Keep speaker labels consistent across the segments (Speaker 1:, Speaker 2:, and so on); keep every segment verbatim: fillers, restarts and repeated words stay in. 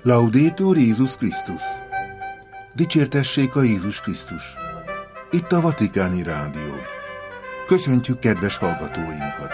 Speaker 1: Laudetur Jézus Krisztus! Dicsértessék a Jézus Krisztus! Itt a Vatikáni Rádió. Köszöntjük kedves hallgatóinkat!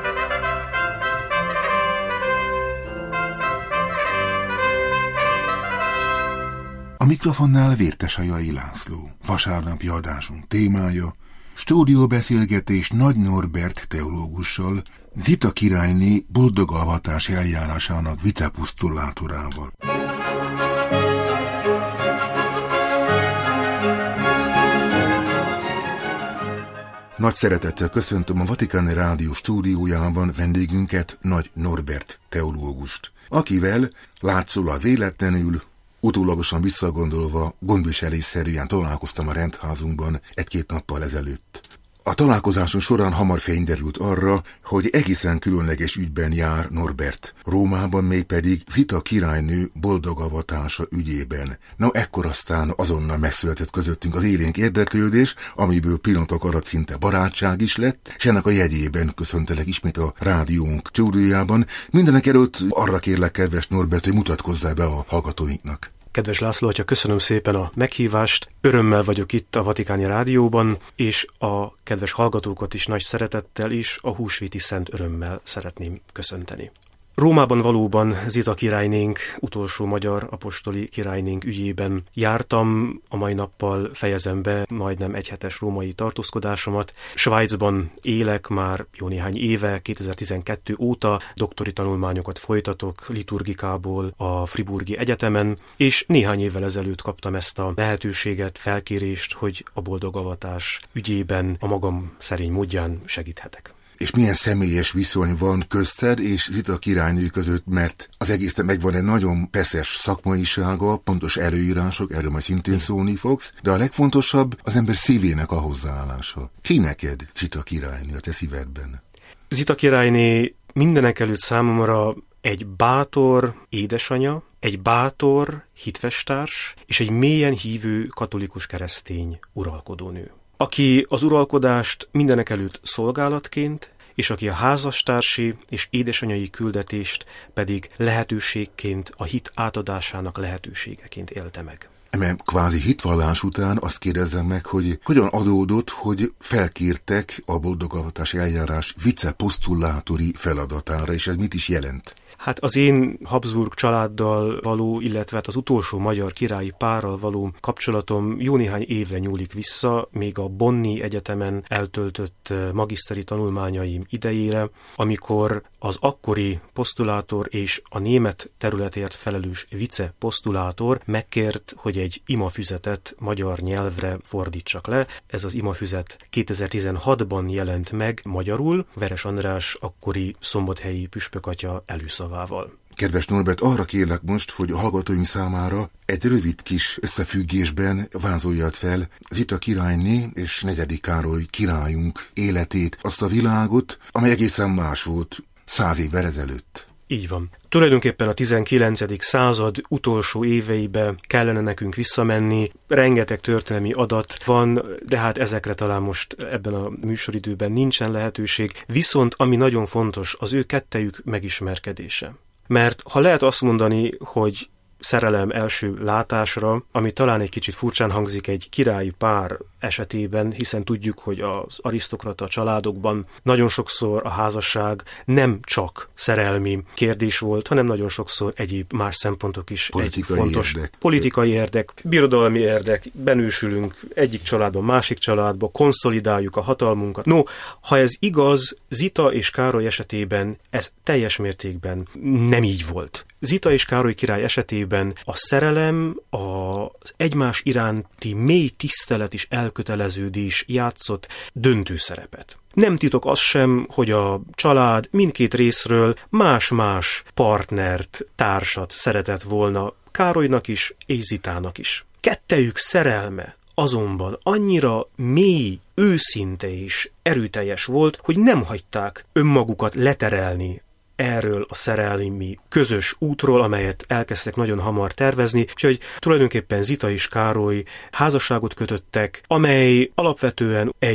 Speaker 1: A mikrofonnál Vértesajai László. Vasárnapi adásunk témája: stúdióbeszélgetés Nagy Norbert teológussal, Zita királyné boldogavatási eljárásának viceposztulátorával. Nagy szeretettel köszöntöm a Vatikáni Rádió stúdiójában vendégünket, Nagy Norbert teológust, akivel látszólag véletlenül, utólagosan visszagondolva, gondviselésszerűen találkoztam a rendházunkban egy-két nappal ezelőtt. A találkozáson során hamar fény derült arra, hogy egészen különleges ügyben jár Norbert, Rómában mégpedig Zita királynő boldogavatása ügyében. Na ekkor aztán azonnal megszületett közöttünk az élénk érdeklődés, amiből pillanatok alatt szinte barátság is lett, és ennek a jegyében köszöntelek ismét a rádiónk stúdiójában. Mindenek előtt arra kérlek, kedves Norbert, hogy mutatkozzál be a hallgatóinknak.
Speaker 2: Kedves László atya, köszönöm szépen a meghívást. Örömmel vagyok itt a Vatikáni Rádióban, és a kedves hallgatókat is nagy szeretettel is a húsvéti szent örömmel szeretném köszönteni. Rómában valóban Zita királynénk, utolsó magyar apostoli királynénk ügyében jártam, a mai nappal fejezem be majdnem egyhetes római tartózkodásomat. Svájcban élek már jó néhány éve, kétezer-tizenkettő óta doktori tanulmányokat folytatok liturgikából a Friburgi Egyetemen, és néhány évvel ezelőtt kaptam ezt a lehetőséget, felkérést, hogy a boldogavatás ügyében a magam szerény módján segíthetek.
Speaker 1: És milyen személyes viszony van közted és Zita királynő között, mert az egésznek megvan egy nagyon peszes szakmaisága, pontos előírások, erről majd szintén szólni fogsz, de a legfontosabb az ember szívének a hozzáállása. Ki neked Zita királynő a te szívedben?
Speaker 2: Zita királyné mindenek előtt számomra egy bátor édesanya, egy bátor hitvestárs és egy mélyen hívő katolikus keresztény uralkodónő, aki az uralkodást mindenek előtt szolgálatként, és aki a házastársi és édesanyai küldetést pedig lehetőségként, a hit átadásának lehetőségeként élte meg.
Speaker 1: Eme kvázi hitvallás után azt kérdezzem meg, hogy hogyan adódott, hogy felkértek a boldogavatási eljárás viceposztulátori feladatára, és ez mit is jelent?
Speaker 2: Hát az én Habsburg családdal való, illetve az utolsó magyar királyi párral való kapcsolatom jó néhány évre nyúlik vissza, még a Bonni Egyetemen eltöltött magiszteri tanulmányaim idejére, amikor az akkori posztulátor és a német területért felelős viceposztulátor megkért, hogy egy imafüzetet magyar nyelvre fordítsak le. Ez az imafüzet kétezer-tizenhatban jelent meg magyarul, Veres András akkori szombathelyi püspökatya előszavával.
Speaker 1: Kedves Norbert, arra kérlek most, hogy a hallgatóink számára egy rövid kis összefüggésben vázoljad fel Zita királyné és negyedik Károly királyunk életét, azt a világot, amely egészen más volt száz évvel ezelőtt.
Speaker 2: Így van. Tulajdonképpen a tizenkilencedik század utolsó éveibe kellene nekünk visszamenni, rengeteg történelmi adat van, de hát ezekre talán most ebben a műsoridőben nincsen lehetőség, viszont ami nagyon fontos, az ő kettejük megismerkedése. Mert ha lehet azt mondani, hogy szerelem első látásra, ami talán egy kicsit furcsán hangzik egy királyi pár esetében, hiszen tudjuk, hogy az arisztokrata családokban nagyon sokszor a házasság nem csak szerelmi kérdés volt, hanem nagyon sokszor egyéb más szempontok is
Speaker 1: politikai
Speaker 2: egy fontos
Speaker 1: érdek.
Speaker 2: Politikai érdek, birodalmi érdek, benősülünk egyik családba, másik családba, konszolidáljuk a hatalmunkat. No, ha ez igaz, Zita és Károly esetében ez teljes mértékben nem így volt. Zita és Károly király esetében a szerelem, az egymás iránti mély tisztelet és elköteleződés játszott döntő szerepet. Nem titok az sem, hogy a család mindkét részről más-más partnert, társat szeretett volna Károlynak is és Zitának is. Kettejük szerelme azonban annyira mély, őszinte és erőteljes volt, hogy nem hagyták önmagukat leterelni erről a szerelmi közös útról, amelyet elkezdtek nagyon hamar tervezni, úgyhogy tulajdonképpen Zita és Károly házasságot kötöttek, amely alapvetően egy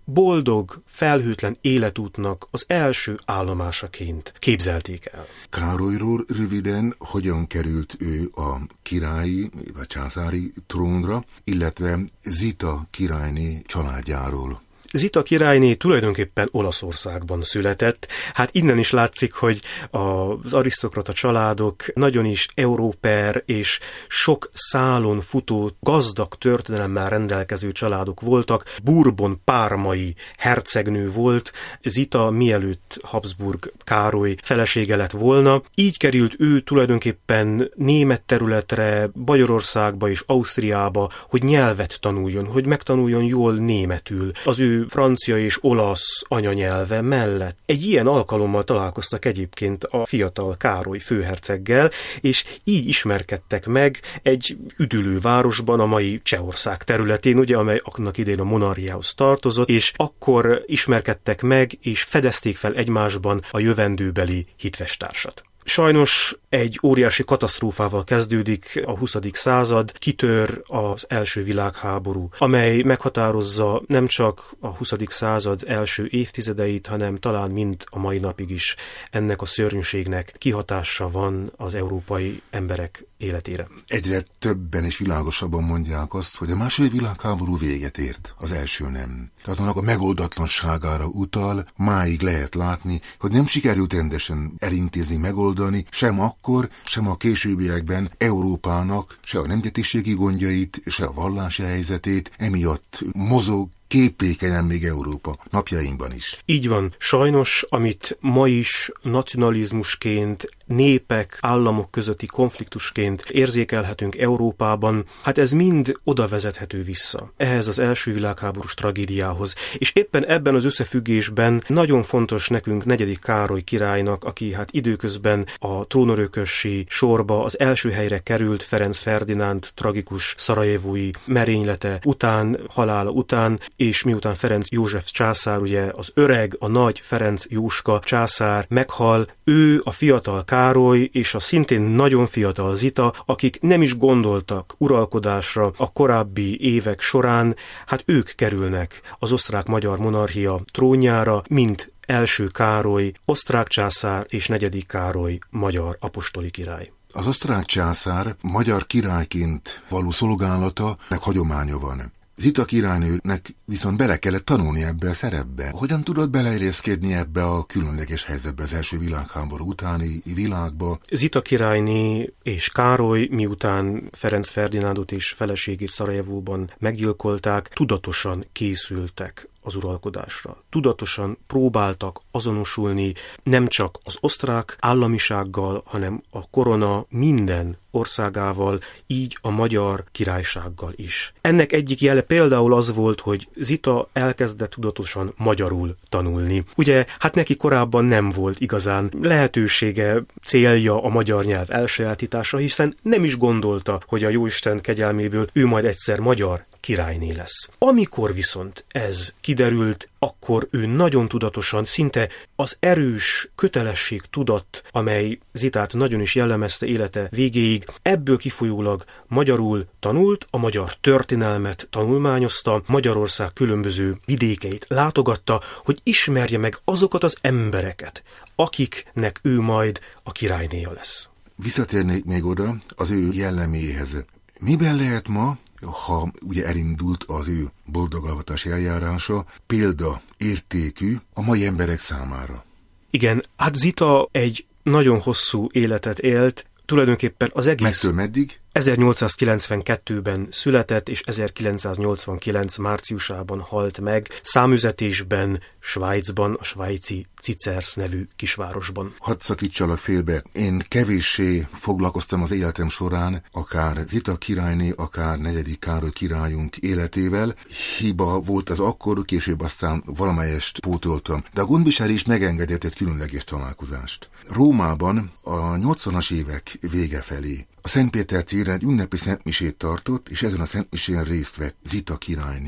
Speaker 2: boldog, felhőtlen életútnak az első állomásaként képzelték el.
Speaker 1: Károlyról röviden hogyan került ő a királyi vagy császári trónra, illetve Zita királyné családjáról?
Speaker 2: Zita királyné tulajdonképpen Olaszországban született. Hát innen is látszik, hogy az arisztokrata családok nagyon is európer és sok szálon futó, gazdag történelemmel rendelkező családok voltak. Bourbon pármai hercegnő volt, Zita mielőtt Habsburg Károly felesége lett volna. Így került ő tulajdonképpen német területre, Bajorországba és Ausztriába, hogy nyelvet tanuljon, hogy megtanuljon jól németül. Az ő francia és olasz anyanyelve mellett. Egy ilyen alkalommal találkoztak egyébként a fiatal Károly főherceggel, és így ismerkedtek meg egy üdülő városban, a mai Csehország területén, ugye, amely annak idején a monarchiához tartozott, és akkor ismerkedtek meg, és fedezték fel egymásban a jövendőbeli hitvestársat. Sajnos egy óriási katasztrófával kezdődik a huszadik század, kitör az első világháború, amely meghatározza nem csak a huszadik század első évtizedeit, hanem talán mind a mai napig is ennek a szörnyűségnek kihatása van az európai emberek életére.
Speaker 1: Egyre többen és világosabban mondják azt, hogy a második világháború véget ért, az első nem. Tehát annak a megoldatlanságára utal, máig lehet látni, hogy nem sikerült rendesen elintézni, megoldani, sem akkor, sem a későbbiekben Európának se a nemzetiségi gondjait, se a vallási helyzetét, emiatt mozog, képlékenyen még Európa napjainkban is.
Speaker 2: Így van. Sajnos, amit ma is nacionalizmusként, népek, államok közötti konfliktusként érzékelhetünk Európában, hát ez mind oda vezethető vissza. Ehhez az első világháborús tragédiához. És éppen ebben az összefüggésben nagyon fontos nekünk negyedik Károly királynak, aki hát időközben a trónörökösi sorba az első helyre került Ferenc Ferdinánd tragikus szarajevói merénylete után, halála után, és miután Ferenc József császár, ugye az öreg, a nagy Ferenc Jóska császár meghal, ő, a fiatal Károly és a szintén nagyon fiatal Zita, akik nem is gondoltak uralkodásra a korábbi évek során, hát ők kerülnek az osztrák-magyar monarchia trónjára, mint első Károly, osztrák császár és negyedik Károly, magyar apostoli király.
Speaker 1: Az osztrák császár magyar királyként való szolgálata, meg hagyománya van. Zita királynőnek viszont bele kellett tanulni ebbe a szerepbe. Hogyan tudott beleilleszkedni ebbe a különleges helyzetbe az első világháború utáni világba?
Speaker 2: Zita királyné és Károly, miután Ferenc Ferdinándot és feleségét Szarajevóban meggyilkolták, tudatosan készültek az uralkodásra. Tudatosan próbáltak azonosulni nem csak az osztrák államisággal, hanem a korona minden országával, így a magyar királysággal is. Ennek egyik jele például az volt, hogy Zita elkezdett tudatosan magyarul tanulni. Ugye, hát neki korábban nem volt igazán lehetősége, célja a magyar nyelv elsajátítása, hiszen nem is gondolta, hogy a Jóisten kegyelméből ő majd egyszer magyar királyné lesz. Amikor viszont ez kiderült, akkor ő nagyon tudatosan, szinte az erős kötelesség tudat, amely Zitát nagyon is jellemezte élete végéig, ebből kifolyólag magyarul tanult, a magyar történelmet tanulmányozta, Magyarország különböző vidékeit látogatta, hogy ismerje meg azokat az embereket, akiknek ő majd a királynéja lesz.
Speaker 1: Visszatérnék még oda az ő jelleméhez. Miben lehet ma, ha ugye elindult az ő boldogavatási eljárása, példa értékű a mai emberek számára?
Speaker 2: Igen, hát Zita egy nagyon hosszú életet élt, tulajdonképpen az egész...
Speaker 1: Megtől meddig?
Speaker 2: ezernyolcszázkilencvenkettőben született, és ezerkilencszáznyolcvankilenc márciusában halt meg, számüzetésben, Svájcban, a svájci Cicers nevű kisvárosban.
Speaker 1: Hadd szakítsalak félbe, én kevéssé foglalkoztam az életem során, akár Zita királyné, akár negyedik Károly királyunk életével. Hiba volt az akkor, később aztán valamelyest pótoltam, de a gondviselés is megengedett egy különleges találkozást. Rómában a nyolcvanas évek vége felé a Szentpéter térre egy ünnepi szentmisét tartott, és ezen a szentmisén részt vett Zita királyné.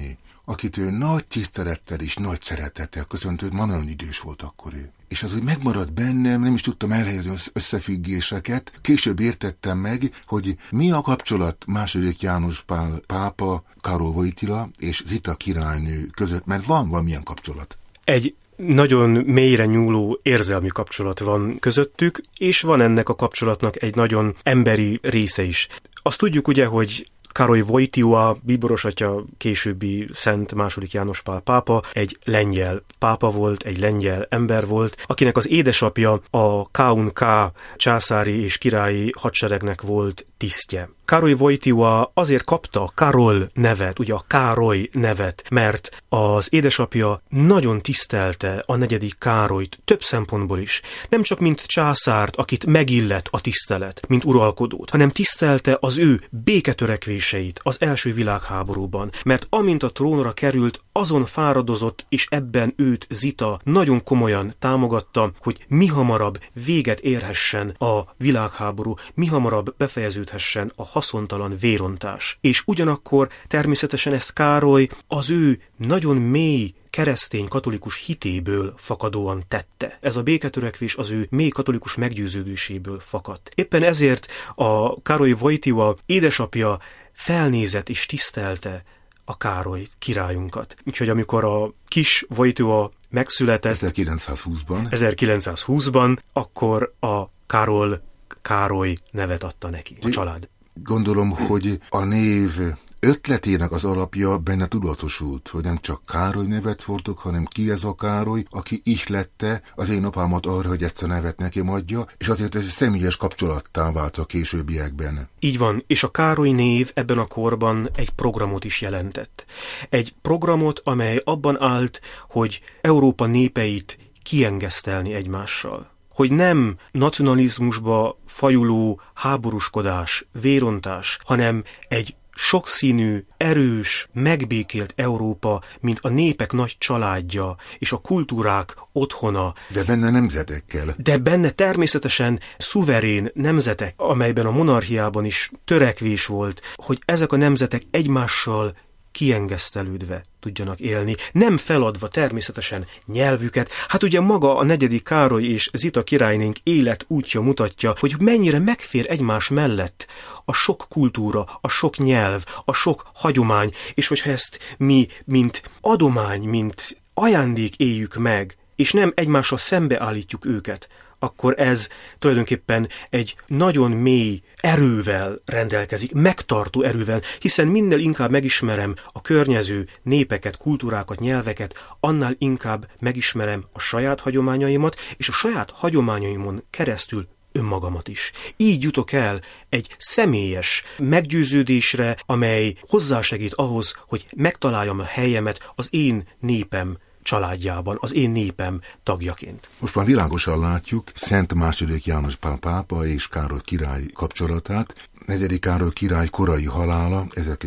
Speaker 1: akit ő nagy tisztelettel és nagy szeretettel köszöntött, ma nagyon idős volt akkor ő. És az, hogy megmaradt bennem, nem is tudtam elhelyezni az összefüggéseket. Később értettem meg, hogy mi a kapcsolat második János Pál pápa, Károly Wojtyla és Zita királynő között, mert van valamilyen kapcsolat.
Speaker 2: Egy nagyon mélyre nyúló érzelmi kapcsolat van közöttük, és van ennek a kapcsolatnak egy nagyon emberi része is. Azt tudjuk ugye, hogy Károly Wojtyla, bíboros atya, későbbi Szent második János Pál pápa, egy lengyel pápa volt, egy lengyel ember volt, akinek az édesapja a ká u ká császári és királyi hadseregnek volt tisztje. Károly Wojtyla azért kapta a Karol nevet, ugye a Károly nevet, mert az édesapja nagyon tisztelte a negyedik Károlyt több szempontból is. Nem csak mint császárt, akit megillet a tisztelet, mint uralkodót, hanem tisztelte az ő béketörekvéseit az első világháborúban, mert amint a trónra került, azon fáradozott, és ebben őt Zita nagyon komolyan támogatta, hogy mihamarabb véget érhessen a világháború, mihamarabb befejeződhessen a haszontalan vérontás. És ugyanakkor természetesen ez Károly az ő nagyon mély keresztény katolikus hitéből fakadóan tette. Ez a béketörekvés az ő mély katolikus meggyőződéséből fakadt. Éppen ezért a Károly Wojtyla édesapja felnézett és tisztelte a Károly királyunkat. Úgyhogy amikor a kis Wojtyla megszületett
Speaker 1: ezerkilencszázhúszban,
Speaker 2: ezerkilencszázhúszban, akkor a Karol Károly nevet adta neki, a család.
Speaker 1: Gondolom, hogy a név ötletének az alapja benne tudatosult, hogy nem csak Károly nevet fordok, hanem ki ez a Károly, aki ihlette az én apámat arra, hogy ezt a nevet nekem adja, és azért ez személyes kapcsolattá vált a későbbiekben.
Speaker 2: Így van, és a Károly név ebben a korban egy programot is jelentett. Egy programot, amely abban állt, hogy Európa népeit kiengesztelni egymással. Hogy nem nacionalizmusba fajuló háborúskodás, vérontás, hanem egy sokszínű, erős, megbékélt Európa, mint a népek nagy családja és a kultúrák otthona.
Speaker 1: De benne nemzetekkel.
Speaker 2: De benne természetesen szuverén nemzetek, amelyben a monarchiában is törekvés volt, hogy ezek a nemzetek egymással kiengesztelődve tudjanak élni, nem feladva természetesen nyelvüket. Hát ugye maga a negyedik Károly és Zita királynénk életútja mutatja, hogy mennyire megfér egymás mellett a sok kultúra, a sok nyelv, a sok hagyomány, és hogyha ezt mi, mint adomány, mint ajándék éljük meg, és nem egymással szembeállítjuk őket, akkor ez tulajdonképpen egy nagyon mély erővel rendelkezik, megtartó erővel, hiszen minél inkább megismerem a környező népeket, kultúrákat, nyelveket, annál inkább megismerem a saját hagyományaimat, és a saját hagyományaimon keresztül önmagamat is. Így jutok el egy személyes meggyőződésre, amely hozzásegít ahhoz, hogy megtaláljam a helyemet az én népem családjában, az én népem tagjaként.
Speaker 1: Most már világosan látjuk Szent második János Pál pápa és Károly király kapcsolatát. Negyedik Károly király korai halála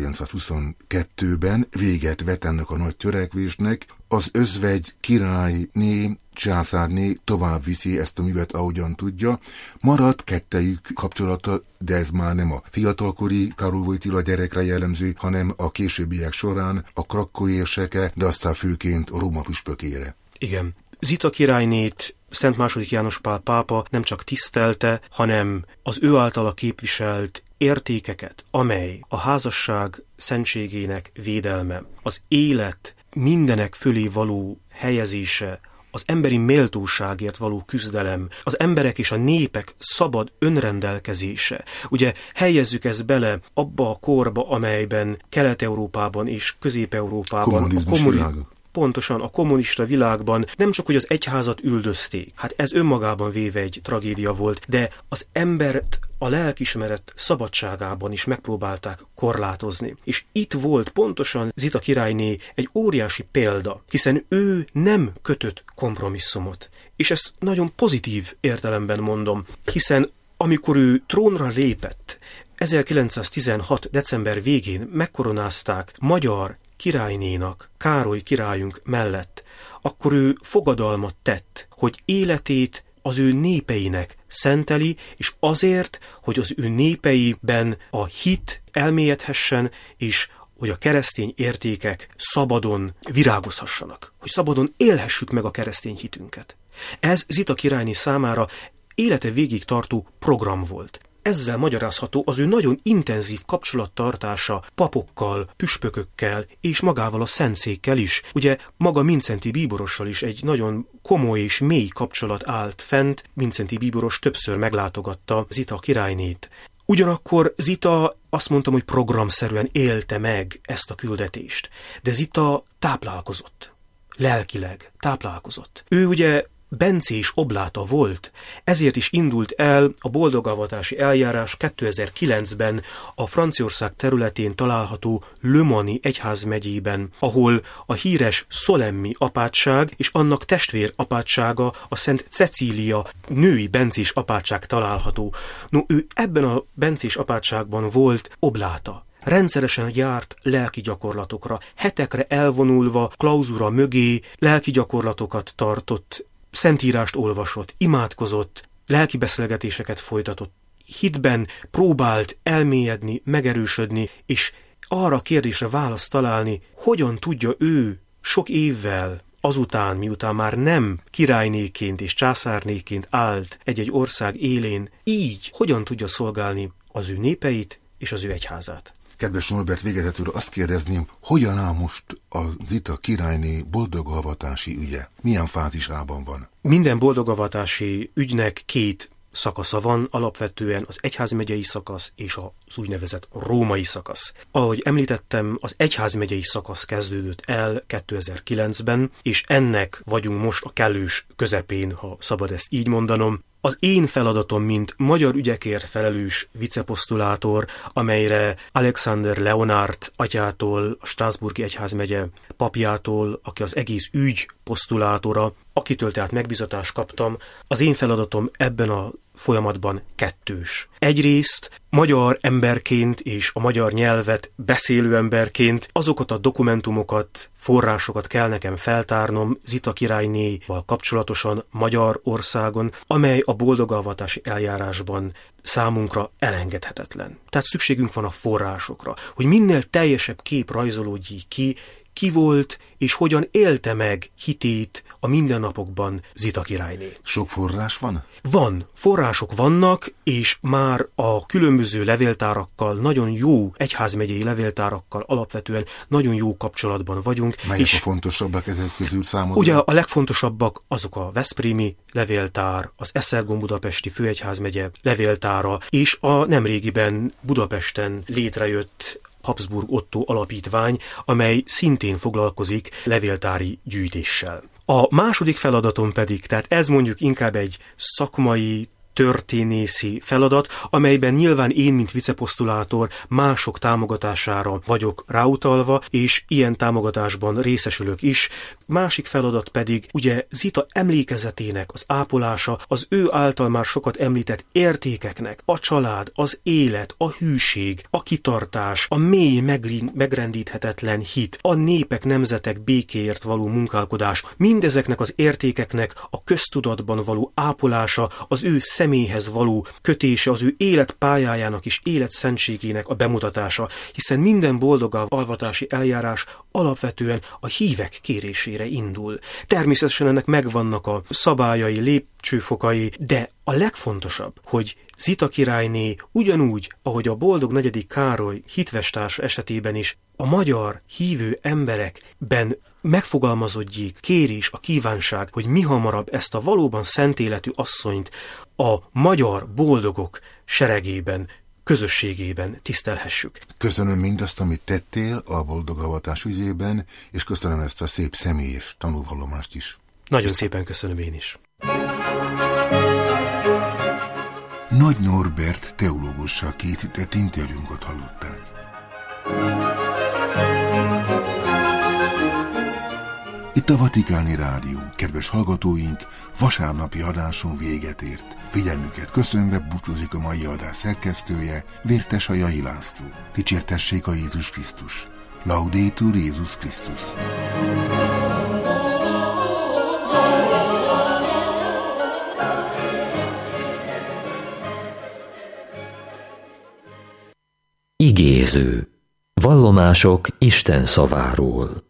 Speaker 1: ezerkilencszázhuszonkettőben véget vet ennek a nagy törekvésnek. Az özvegy királyné, császárné tovább viszi ezt a művet, ahogyan tudja. Marad kettejük kapcsolata, de ez már nem a fiatalkori Károly Wojtyla gyerekre jellemző, hanem a későbbiek során a krakkói érseke, de aztán főként a Róma püspökére.
Speaker 2: Igen. Zita királynét Szent második János Pál pápa nem csak tisztelte, hanem az ő általa képviselt értékeket, amely a házasság szentségének védelme, az élet mindenek fölé való helyezése, az emberi méltóságért való küzdelem, az emberek és a népek szabad önrendelkezése. Ugye helyezzük ezt bele abba a korba, amelyben Kelet-Európában és Közép-Európában
Speaker 1: kommunizmus
Speaker 2: a kommuni-
Speaker 1: világa.
Speaker 2: Pontosan a kommunista világban nem csak, hogy az egyházat üldözték, hát ez önmagában véve egy tragédia volt, de az embert a lelkismeret szabadságában is megpróbálták korlátozni. És itt volt pontosan Zita királyné egy óriási példa, hiszen ő nem kötött kompromisszumot. És ezt nagyon pozitív értelemben mondom, hiszen amikor ő trónra lépett, ezerkilencszáztizenhat. december végén megkoronázták magyar királynénak, Károly királyunk mellett, akkor ő fogadalmat tett, hogy életét az ő népeinek szenteli, és azért, hogy az ő népeiben a hit elmélyedhessen, és hogy a keresztény értékek szabadon virágozhassanak, hogy szabadon élhessük meg a keresztény hitünket. Ez Zita királyné számára élete végig tartó program volt. Ezzel magyarázható az ő nagyon intenzív kapcsolattartása papokkal, püspökökkel és magával a szentszékkel is. Ugye maga Mindszenty bíborossal is egy nagyon komoly és mély kapcsolat állt fent. Mindszenty bíboros többször meglátogatta Zita királynét. Ugyanakkor Zita, azt mondtam, hogy programszerűen élte meg ezt a küldetést. De Zita táplálkozott. Lelkileg táplálkozott. Ő ugye bencés obláta volt, ezért is indult el a boldogavatási eljárás kétezer-kilencben a Franciaország területén található Le Mans-i egyházmegyében, ahol a híres Solemmi apátság és annak testvér apátsága, a Szent Cecília női bencés apátság található. No, ő ebben a bencés apátságban volt obláta. Rendszeresen járt lelki gyakorlatokra, hetekre elvonulva klauzura mögé lelki gyakorlatokat tartott, szentírást olvasott, imádkozott, lelki beszélgetéseket folytatott, hitben próbált elmélyedni, megerősödni, és arra a kérdésre választ találni, hogyan tudja ő sok évvel azután, miután már nem királynéként és császárnéként állt egy-egy ország élén, így hogyan tudja szolgálni az ő népeit és az ő egyházát.
Speaker 1: Kedves Norbert, végezetül azt kérdezném, hogyan áll most a Zita királyné boldogavatási ügye? Milyen fázisában van?
Speaker 2: Minden boldogavatási ügynek két szakasza van, alapvetően az egyházmegyei szakasz és az úgynevezett római szakasz. Ahogy említettem, az egyházmegyei szakasz kezdődött el kétezer-kilencben, és ennek vagyunk most a kellős közepén, ha szabad ezt így mondanom. Az én feladatom, mint magyar ügyekért felelős viceposztulátor, amelyre Alexander Leonard atyától, a Strasburgi egyházmegye papjától, aki az egész ügy posztulátora, akitől tehát megbizatást kaptam, az én feladatom ebben a folyamatban kettős. Egyrészt magyar emberként és a magyar nyelvet beszélő emberként azokat a dokumentumokat, forrásokat kell nekem feltárnom Zita királynéval kapcsolatosan Magyarországon, amely a boldogavatási eljárásban számunkra elengedhetetlen. Tehát szükségünk van a forrásokra, hogy minél teljesebb kép rajzolódjék ki, ki volt és hogyan élte meg hitét a mindennapokban Zita királyné.
Speaker 1: Sok forrás van?
Speaker 2: Van, források vannak, és már a különböző levéltárakkal, nagyon jó egyházmegyei levéltárakkal alapvetően nagyon jó kapcsolatban vagyunk.
Speaker 1: Melyek és a fontosabbak ezek közül számodra?
Speaker 2: Ugye a legfontosabbak azok a veszprémi levéltár, az Esztergom-Budapesti Főegyházmegye levéltára, és a nemrégiben Budapesten létrejött Habsburg Otto alapítvány, amely szintén foglalkozik levéltári gyűjtéssel. A második feladatom pedig, tehát ez mondjuk inkább egy szakmai, történészi feladat, amelyben nyilván én, mint viceposztulátor mások támogatására vagyok ráutalva, és ilyen támogatásban részesülök is. Másik feladat pedig ugye Zita emlékezetének az ápolása, az ő által már sokat említett értékeknek, a család, az élet, a hűség, a kitartás, a mély megrendíthetetlen hit, a népek, nemzetek békéért való munkálkodás, mindezeknek az értékeknek a köztudatban való ápolása, az ő személyhez való kötése, az ő életpályájának és életszentségének a bemutatása, hiszen minden boldogavatási eljárás alapvetően a hívek kérésére indul. Természetesen ennek megvannak a szabályai, lépcsőfokai, de a legfontosabb, hogy Zita királyné ugyanúgy, ahogy a boldog negyedik Károly hitvestársa esetében is, a magyar hívő emberekben megfogalmazódjék kérés, a kívánság, hogy mihamarabb ezt a valóban szent életű asszonyt a magyar boldogok seregében, közösségében tisztelhessük.
Speaker 1: Köszönöm mindazt, amit tettél a boldogavatás ügyében, és köszönöm ezt a szép személyes tanúvallomást is.
Speaker 2: Nagyon szépen köszönöm én is.
Speaker 1: Nagy Norbert teológussal készített interjúnkat hallották. Itt a Vatikáni Rádió, kedves hallgatóink, vasárnapi adáson véget ért. Figyelmüket köszönve búcsúzik a mai adás szerkesztője, Vértes Ajai László. Dicsértessék a Jézus Krisztus. Laudetur Jézus Krisztus.
Speaker 3: Igéző. Vallomások Isten szaváról.